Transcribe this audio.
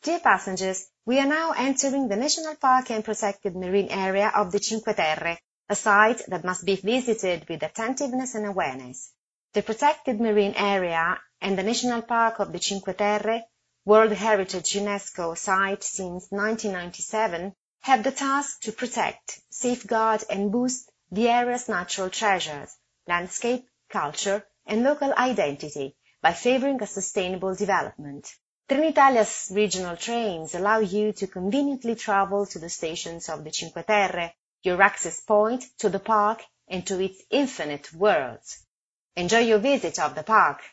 Dear passengers, we are now entering the National Park and Protected Marine Area of the Cinque Terre, a site that must be visited with attentiveness and awareness. The Protected Marine Area and the National Park of the Cinque Terre, World Heritage UNESCO site since 1997, have the task to protect, safeguard and boost the area's natural treasures, landscape, culture and local identity by favoring a sustainable development. Trenitalia's regional trains allow you to conveniently travel to the stations of the Cinque Terre, your access point to the park and to its infinite worlds. Enjoy your visit of the park.